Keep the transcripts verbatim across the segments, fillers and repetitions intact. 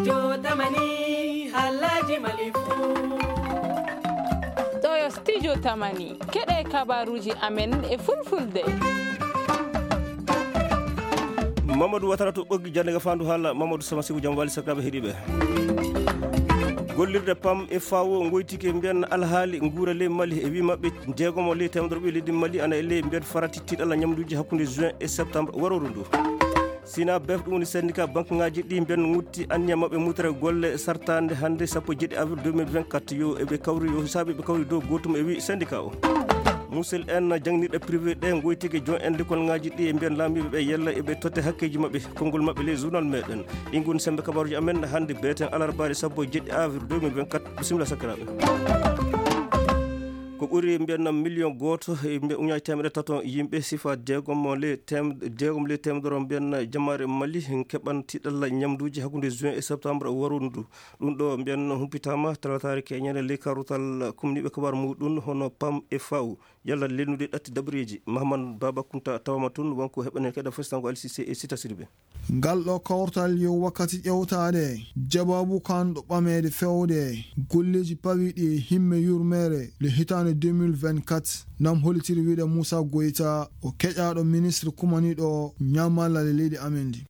studio tamani halaji malifu to yo studio tamani kede kabaruji amen e fulfulde Mamadou Watara to ɓoggi jande ga fandu haala Mamadou Sama Sigu jam wali sakiraɓe heeɗiɓe gollirde pam e fawo goytike mbiyan alhaali nguura ley Mali e wi mabɓe jeegomo ley temedere ɓe leydi Mali ana e ley mbiyan farati tiɗalla ñamduji hakkude juin et septembre waroru ndu sina bef ɗum woni syndicat banque ngaji ɗi mbiyan gutti anniya mabɓe mutere golle sartande hande sappo jeeɗi avril deux mille vingt-quatre yo eɓe kawri yo hisaɓe ɓe kawri dow gotum e wi syndicat o musel en jangniɗe privé ɗe goytike jon en l'école ngaji ɗi e mbiyan laamiɓe ɓe yella eɓe totte hakkeji mabɓe konngol mabɓe les journal meɗen ɗi goni sembe kabaruji amen hande beten alarbaɗe sappo jeeɗi avril deux mille vingt-quatre bisimilla sakiraɓe ko ɓuri mbiyan million goto e uñaji temedere tato yimɓe sifa jeegom le tem jeegom le temedere mbiyan jamare Mali keɓan tiɗalla ñamduji hakkude juin et septembre warundu ɗum ɗo mbiyan humpitama talatari keñane ley karutal kumniɓe kabaru muɗum hono pam e faw yalla lennude ɗatti dabriji Mahamane Baba Kunta tawama tun wonko heɓanen keɗa fositango Alcissé e Sita Sidibé ngal ɗo kawtal yo wakkati ƴewtade jababu kan ɗo ɓamede fewde golleji pawiɗi himme yurmere le hitande deux mille vingt-quatre nam holitiri wiide Moussa Goïta o keƴaɗo ministre kumaniɗo ñamallale leydi amen ndi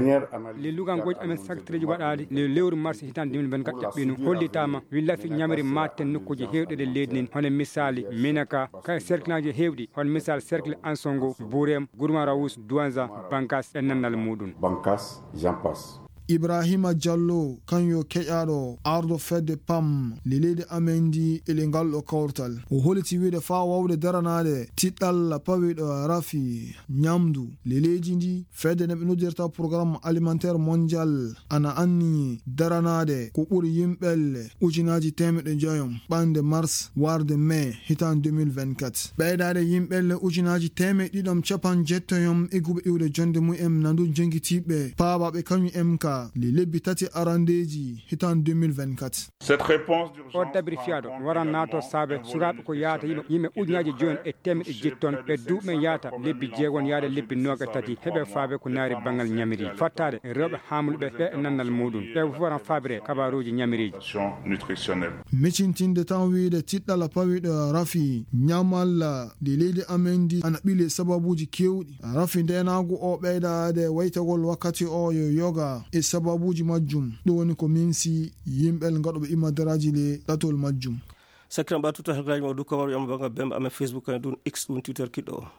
le lugan goji amen factory ji waɗade le lewru mars hitande deux mille vingt-quatre ƴaɓɓino hollitama willafi ñamri matten nokkuji hewɗe ɗe leydi nden hono misali Minaka kay cercle aji hewɗi hono misal cercle Ansongo Bourem Gourma Rawus Douanza Bankas e nannal muɗum Bankas Jean Pass Ibrahima Diallo kanyo keƴaɗo ardo fedde pam le leydi amen ndi ele ngal ɗo kawrtal o holiti wiide fa wawde daranade tiɗɗal pawiɗo rafi ñamdu le leydi ndi fedde neɓe noddirta programme alimentaire mondial ana anni daranade ko ɓuri yimɓelle ujunaji temedde joyom ɓande mars warde mai hitan deux mille vingt-quatre ɓeydade yimɓelle ujunaji temeɗe ɗiɗom capan jettoyom eguɓe iwde jonde mu'em nandu jengitiɓe paabaɓe kañum em ka les lebbi tati arandeji hitan deux mille vingt-quatre cette réponse o dabiri fiyaɗo waran nato saabe sukaɓe ko yaata yimɓe yimɓe ujunaji joni e temedde jetton ɓe duuɓe yaata lebbi jeegon yaade lebbi noga tati heɓe faabe ko naari banggal ñamiri fattade rewɓe hamluɓe ɓe e nannal muɗum ɓe fof waran faabire kabaruji ñamiriji nutritionnelle micintinde tan wiide tiɗɗala pawiɗo rafi ñamalla de leydi amen ndi ana ɓile sababuji kewɗi rafi ndenago o ɓeydade waytagol wakkati o yo yoga e sababuji majjum ɗo woni ko minsi yimɓel gaɗoɓe imadaraji le ɗatol majjum sakiran ɓa tuta hakraji ma du kabaru yamba banga bemba amen Facebook kane ɗum x ɗum Twitter kiɗɗo o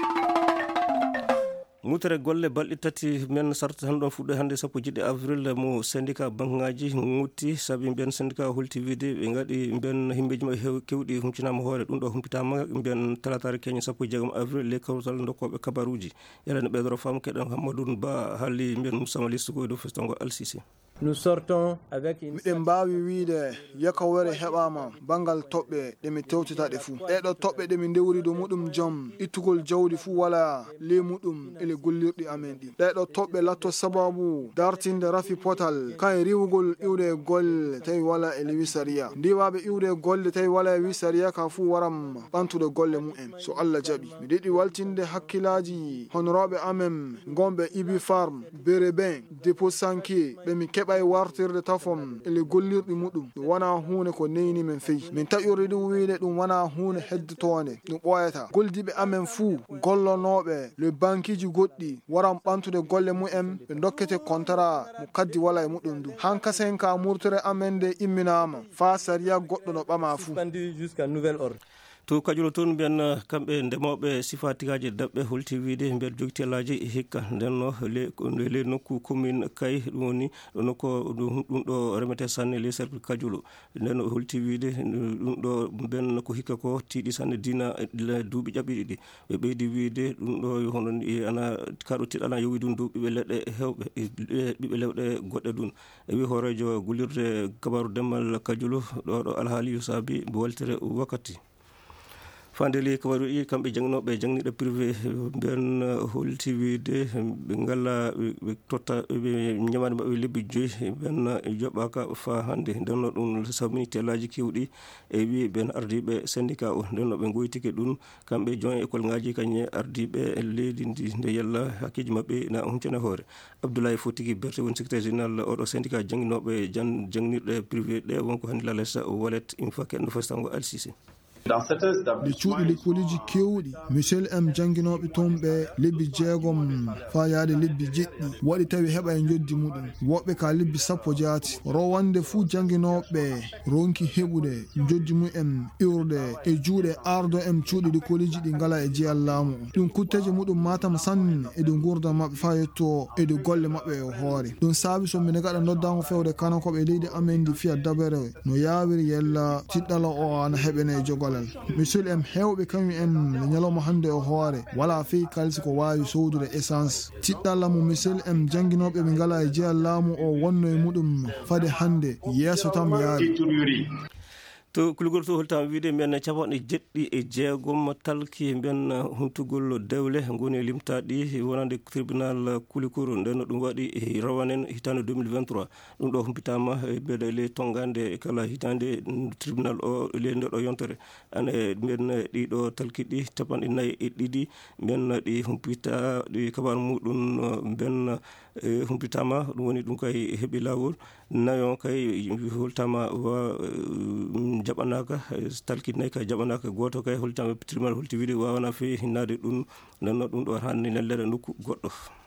mutere golle balɗe tati men sarta tan ɗon fuɗɗo hande sappo jiɗi avril mo syndicat banque ngaji ngutti saabi mbiyan syndicat holti wiide ɓe gaɗi mbiyan himɓeji maɓe kewɗi humcinama hoore ɗum ɗo humpitama mbiyan talatare keñe sappo jeegom avril le kawtal dokkoɓe kabaruji yalane ɓeydoro fam keɗen Hammadou Ba haali mbiyan Moussa Listo koye dow festongo Alcissé nous sortons avec une miɗen mbawi wiide yakawere heɓama bangal toɓɓe ɗemi tewtitaɗe fuu ɗeɗo toɓɓe ɗemi ndewri do muɗum joom ittugol jawdi fuu wala le muɗum ele gollirɗi amen ɗi ɗeɗo toɓɓe latto sababu dartinde rafi potal kan riwugol iwde golle tawi wala ele wisaria ndiwaɓe iwde golle tawi wala e wisaria ka fuu waram ɓantude golle mumen so Allah jaaɓi mi ɗiɗi waltinde hakkillaji honoroɓe amen gomɓe Ibi Farm Berebin dépôt Sanké ɓemi keɓa e wartirde tafom ele gollirɗi muɗum ɗum wona hunde ko neyni men feyi min taƴori ɗum wiide ɗum wona hunde heddotode ɗum ɓoyata goldiɓe amen fuu gollonoɓe le bankiji goɗɗi waran ɓantude golle mumen ɓe dokkete contrat mo kaddi wala e muɗum ndu hankasen ka murtere amen nde imminama fa saria goɗɗo no ɓama fuu jusqu'à nouvel ordre to kajulo toon mbiyan kamɓe ndemoɓe sifatigaji daɓɓe holti wiide mbiyan jogitellaji hikka ndenno le le nokku commune kay ɗum woni ɗo nokku ɗum ɗo remete sanne les cercle kajulo ndenno holti wiide ɗum ɗo mbiyan ko hikka ko tiiɗi sanne dina duuɓi ƴaɓɓiɗi ɗi ɓe ɓeydi wiide ɗum ɗo hono ana kaɗo tiɗana yowi ɗum du ɓiɓe leɗɗe hewɓe ɓiɓe lewɗe goɗɗe ɗum e wi horejo gullirde kabaru demmal kajulo ɗo ɗo alhaali yo saabi mo waltere wakkati fandeli kabaru i kamɓe jangnoɓe jangniɗo privé ben holti wiide ɓe ngalla ɓe totta ɓe ñamade mabɓe lebbi joyyi ben joɓaka fa hande ndenno ɗum sabmini telaji kewɗi e wi ben ardiɓe syndicat o ndenno ɓe goytike ɗum kamɓe jon école ngaji kañe ardiɓe leydi ndi nde yalla hakkeji mabɓe na huncana hoore. Abdoulaye Fotigi Berté woni secrétaire général oɗo syndicat jangnoɓe jan jangnirɗe privé ɗe wonko hande lalesa walet une fois kenɗo fostango alsisi. ɗe cuuɗi lekkoliji kewɗi michel m jangguinoɓe toon ɓe lebbi jeegom fa yaade lebbi jeɗɗi waɗi tawi heɓa e joddi muɗum woɓɓe ka lebbi sappo jaati rowande fuu jangguinoɓe ronki heɓude joddi mumen iwrude e juuɗe ardo em cuuɗi lekkoliji ɗi ngala e jeyal laamu o ɗum kutteje muɗum matam sanne eɗe gurda mabɓe fa yetto eɗe golle mabɓe e hoore ɗum saabi so mine gaɗa noddago fewde kanakoɓe leydi amen ndi fiya dabere no yawiri yella tiɗɗala o ana heɓene e jogol michel em hewɓe kañum en le ñalawma hande o hoore wala fey kalisi ko wawi sowdude essence tiɗɗalla mo michel em jangguinoɓe ɓe ngala e jeyal laamu o wonno e muɗum fade hande yeeso tam yaari to kulgol to holtama wiide men capanɗe jeɗɗi e jeegom talki ben huntugol dewle goni limtaɗi wonande tribunal kulikoro nden ɗum waɗi e rawanen hitande deux mille vingt-trois ɗum ɗo humpitama e mbeɗa le tongande kala hitande tribunal o le nde ɗo yontere ane men ɗiɗo talkiɗi capanɗe nayyi e ɗiɗi men ɗi humpita ɗi kabaru muɗum ben humpitama ɗum woni ɗum kay heeɓi lawol nayon kay holtama wa jaɓanaka talkitnayi kay jaɓanaka goto kay holtama tribunal holti wiide wawana fe hinnade ɗum nanno ɗum ɗo hanni nellere nokku goɗɗo.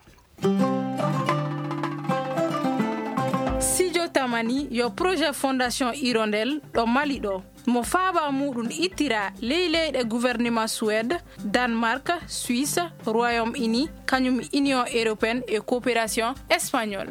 Sidio Tamani yo projet fondation Hirondelle ɗo Mali ɗo mo faaba muɗum ittira ley leyɗe gouvernement Suède, Danemark, Suisse, Royaume-Uni kañum Union européenne et coopération espagnole.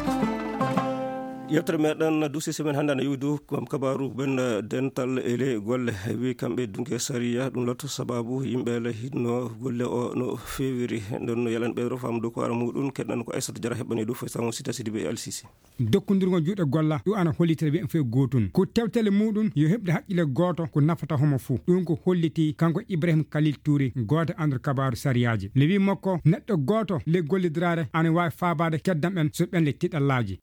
yewtere meɗen duusi semaine hannde ana yiwdu kom kabaru ben dental ele golle wi kamɓe dunke sariya ɗum lotto sababu yimɓe hinno golle o no fewiri nden no yalan ɓeydo famdu ko ara muɗum keɗɗan ko Aissata Diarra heɓɓani ɗo foy sango sita Sidibé Al Sisi dokkodirgo juuɗe golla ɗum ana hollitire ɓe fe gotun ko tewtele muɗum yo heɓde haqqille goto ko nafata homo fou ɗum ko holliti kanko Ibrahima Khalil Touré goto andor kabaru sariyaji ne wi makko neɗɗo goto le gollidirade ana wawi fabade keddamɓen so ɓenle tiɗallaji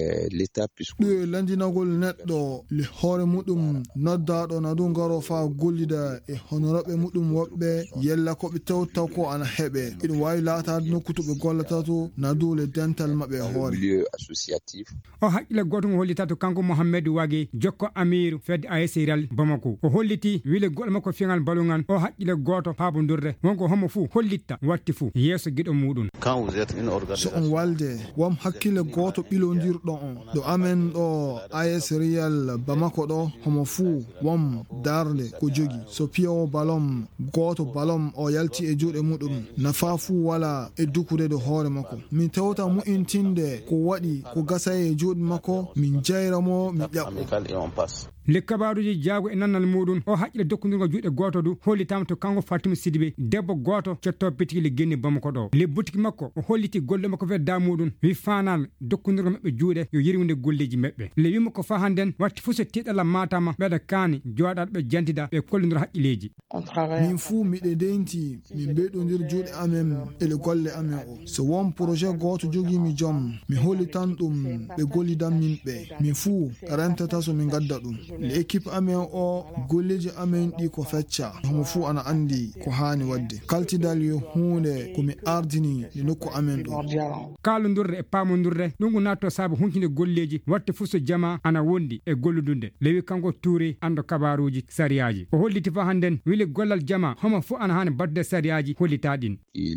ɗo e landinagol neɗɗo le hoore muɗum noddaɗo na ɗum garo fa gollida e honoroɓe muɗum woɓɓe yella koɓe tewta ko ana heeɓe iɗum wawi laatade nokku to ɓe gollata to na dow le dental mabɓe e hoore o haqqille goto ngo hollita to kanko Mouhamadou Wague jokko Amiru fedde A S Ral Bamako o holliti wile goɗɗo makko fiingal balugal o haqqille goto paabodurde wonko homo fou hollitta watti fou yeeso guiɗo muɗum so on walde wam hakkille goto ɓilodirɗo on ɗo amen ɗo A S Real Bamako ɗo homo fuu wom darde ko jogi so piyowo balom goto balom o yalti e juuɗe muɗum nafa fuu wala e dukude do hoore makko min tawta mu'intinde ko waɗi ko gasa e juuɗe makko min jayramo min ƴaɓɓo le kabaruji jaago e nannal muɗum o haqqille dokkodirgo juuɗe goto du hollitama to kanko Fatima Sidibé debbo goto cotto bitiki le genni Bamako ɗo le boutique makko o holliti golle makko wedda muɗum wi fanal dokkodirgo mabɓe juuɗe yo yirwinde golleji mabɓe le wimo ko fa handen watti fuu so tiɗala matama ɓeɗa kaani joɗaɗo ɓe jantida ɓe kollodira haqqilleji min fuu miɗe denti min ɓeyɗodir juuɗe amen ele golle amen o so won projet goto jogimi joom mi hollitan ɗum ɓe gollidan min ɓe min fuu rentata so min gadda ɗum le équipe amen o golleji amen ɗi ko fecca homo fuu ana andi ko hani wadde kaltidal yo hunde komi ardini e nokku amen ɗo kalodurde e pamodurde ɗum ko natto saabu hunkinde golleji watte fuu so jama ana wondi e golludunde lewi kanko Touré ando kabaruji sariyaji o holliti fa handen wile gollal jama homo fuu ana hani badde sariyaji hollitaɗin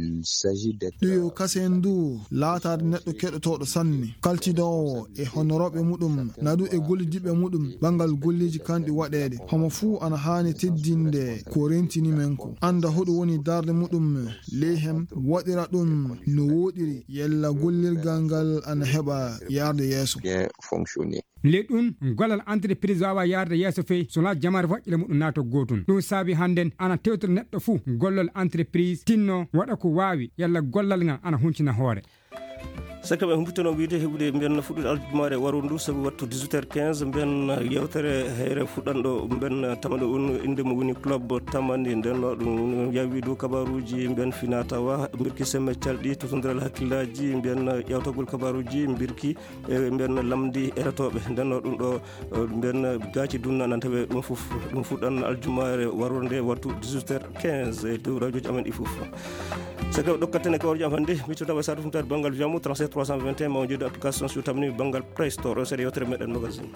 ɗiyo kasen du laatade neɗɗo keɗotoɗo sanne kaltidowo e honoroɓe muɗum nadu e gollidiɓe muɗum bangal golleji kanɗi waɗede homo fuu ana hani teddinde ko rentini men ko anda hoɗo woni darde muɗum leyhem waɗira ɗum no woɗiri yella gollirgal ngal ana heɓa yarde yeeso le ɗum golal entreprise wawa yarde yeeso fey sona jamare waƴƴile muɗum nato gotum ɗum saabi handen ana tewtoro neɗɗo fuu gollol entreprise tinno waɗa ko wawi yalla gollal ngal ana huncina hoore sakka ɓe humpitano wiide heɓude mbiyen fuɗɗude aljumare waro ndu sabu wattu dix-huit heures quinze mbiyen yewtere heyre fuɗɗanɗo mbiyen tamande on inde mo woni club tamande nden ɗum yawi dow kabaruji mbiyen finatawa birki semme calɗi totodiral hakkillaji mbiyen ƴewtagol kabaruji birki e mbiyen lamdi eretoɓe nden ɗum ɗo mbiyen gaaci dunna nan tawe ɗum fof ɗum fuɗɗan aljumare waro nde wattu dix-huit heures quinze e dow radio ji amen ɗi fof sakka ɗokkaten e kawarji am hannde micco tawa sadu fumtade banggal jamu trente-sept trois cent vingt et un ma joddi application so tamni banggal Play Store o seeɗa yewtere meɗen magazine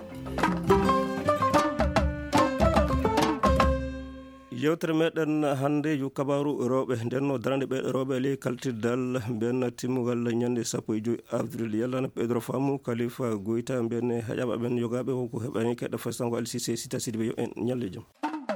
yewtere meɗen hannde yo kabaru rewɓe ndenno darande ɓeɗo rewɓe ley kaltiddal mbiyen timmugal ñande sappo e joyi avril yallana ɓeydoro faamu Khalifa Goïta mbiyen haƴaɓa ɓen yogaɓe wonko heɓani keɗɗo fastango Ali Cissé Sita Sidibé yo en ñalle joom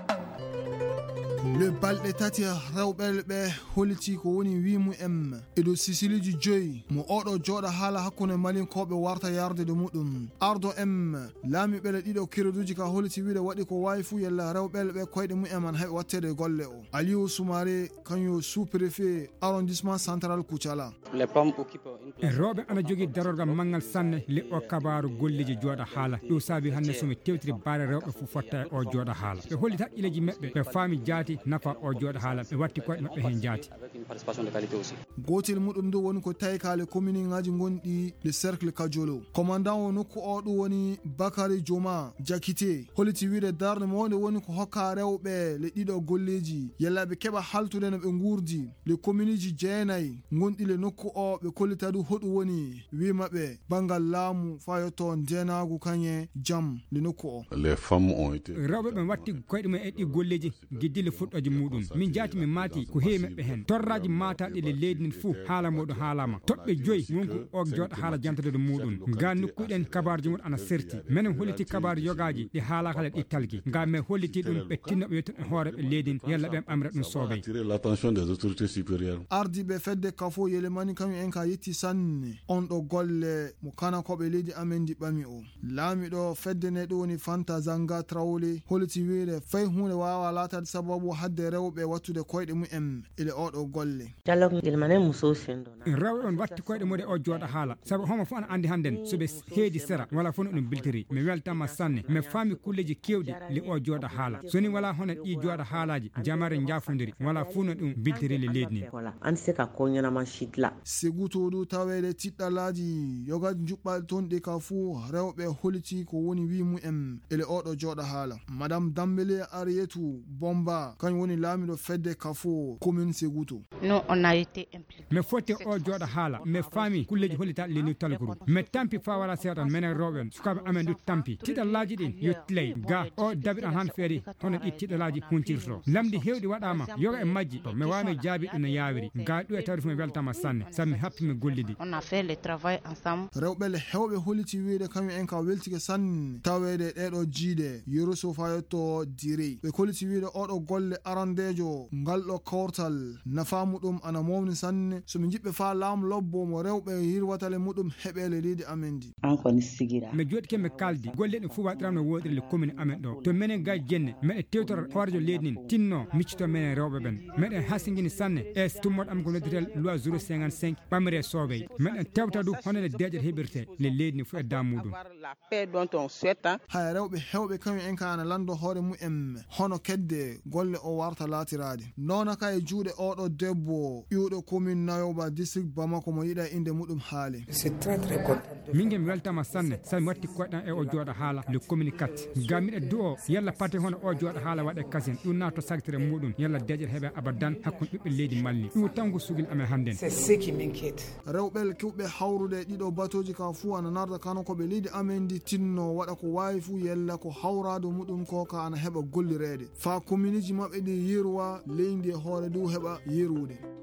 le balɗe tati rewɓe ɓe holiti ko woni wimu em eɗo sisiliji joyi mo oɗo jooɗa haala hakkunde malinkoɓe warta yarde de muɗum ardo em laamiɓele ɗiɗo kiroduji ka holiti wiide waɗi ko wawi fuu yalla rewɓele ɓe koyɗe mumen heɓe wattede golle o Aliou Soumaré kanyo sous préfet arrondissement central Koutiala rewɓe ana jogui darorgal manggal sanne le o kabaru golleji jooɗa haala ɗo saabi hannde somi tewtiri baare rewɓe fof fotta e o jooɗa haala ɓe holli haqqileji maɓɓe ɓe faami jaati nafa o jooɗa haala ɓe watti koyɗe maɓɓe hen jaati gotel muɗum ndu woni ko tawi kale commune ngaji gonɗi le cercle Kadiolo commandant o nokku o ɗum woni Bakary Dioma Jakite holiti wiide darde mawde woni ko hokka rewɓe le ɗiɗo golleji yalla ɓe keɓa haltude no ɓe gurdi le commune ji jeenayyi gonɗi le nokku o ɓe kollita du hoɗum woni wimaɓe bangal laamu fayotto ndenagu kañe jaam le nokku o les femmes ont été rewɓe ɓe watti koyɗe mumen e ɗi golleji guiddile fuɗɗoje muɗum min jaati mi maati ko heewi maɓɓe hen torraji mataɗe le leydi nden fou haala moɗon haalama toɓɓe joyyi wonko o jooɗo haala jantade muɗum ga nokkuɗen kabaruji muɗum ana serti minen holliti kabaru yogaji ɗi haalaka le ɗi talgui ga men holliti ɗum ɓe tinnoɓe yettoɓe hooreɓe leydi yalla ɓen ɓamre ɗum soobay l'attention des autorités supérieures ardiɓe fedde kafo yelemani kañum en ka yetti sanne on ɗo golle mo kanakoɓe leydi amen di ɓami o laamiɗo fedde ne ɗo woni Fanta Zanga Traoré holliti wiide fay hunde wawa latade sababu hadde rewɓe wattude koyɗe mumen ele oɗo golle rewɓe on watti koyɗe muɗe o jooɗa haala saabu homo fof ana andi hannden soɓe heedi sera wala fof no ɗum biltiri mi weltama sanne mi faami kulleji kewɗi le o jooɗa haala soni wala hono ɗi jooɗa haalaji jamare jafodiri wala fof no ɗum biltiri le leydi ni segutoɗu tawede tiɗɗalaji yogaji juɓɓal toon ɗi ka fuu rewɓe holiti ko woni wi mumen ele oɗo jooɗa haala madame Dambélé Arietou Bomba kañum woni laamiɗo fedde kafo commune Seguto mi fotti o jooɗa haala mi faami kulleji hollitaɗe leni talguru mi tampi fa wala seeɗan minen rewɓen sukaɓe amen du tampi tiɗɗalaji ɗin yettiley ga o dabiɗan han feeri hono ɗi tiɗɗalaji huncirto lamdi hewɗi waɗama yoga e majji mi wawmi jaabi ɗum no yawiri ga ɗu e tawde fo mi weltama sanne sabi mi happi mi gollidi rewɓe le hewɓe holliti wiide kañum en ka weltike sanne tawede ɗeɗo jiide yeruso fayotto direy ɓe kolliti wiide oɗo golle arandejo ngal ɗo kawtal nafa muɗum ana mawni sanne somi jiɓɓe fa laamu lobbo mo rewɓe hirwatale muɗum heɓele leydi amen di mi joɗike mi kaldi golle ɗe fuu waɗiram no woɗiri le commune amen ɗo to minen ga jenne meɗen tewtora hoorejo leydi nin tinno miccito minen rewɓe ɓen meɗen hasigini sanne e tummoɗo am ko nodditel loi zéro cinquante-cinq ɓamre soobey meɗen tewta du hono ne deƴƴata heɓirte le leydi ni fuu e da muɗum hay rewɓe hewɓe kañum en ka ana lando hoore mumen hono kedde golle o warta laatirade nona ka e juuɗe oɗo debbo ƴuuɗo commune Nayoba district Bamako mo yiɗa inde muɗum haali min mi weltama sanne sabi mi watti koyɗan e o jooɗa haala le commune quatre ga miɗe du'o yalla pate hono o jooɗa haala waɗe kasen ɗum nato sagtire muɗum yalla deƴƴata heeɓe abadan hakkude ɓiɓɓe leydi malli ɗum tan ko sugil amen hannden rewɓe kuɓɓe hawrude ɗiɗo batoji ka fuu ana narda kano koɓe leydi amen di tinno waɗa ko wawi fuu yella ko hawrado muɗum ko ka ana heɓa gollirede fa commune ji maɓɓe ɗi yeruwa leydi e hoore du heɓa yerude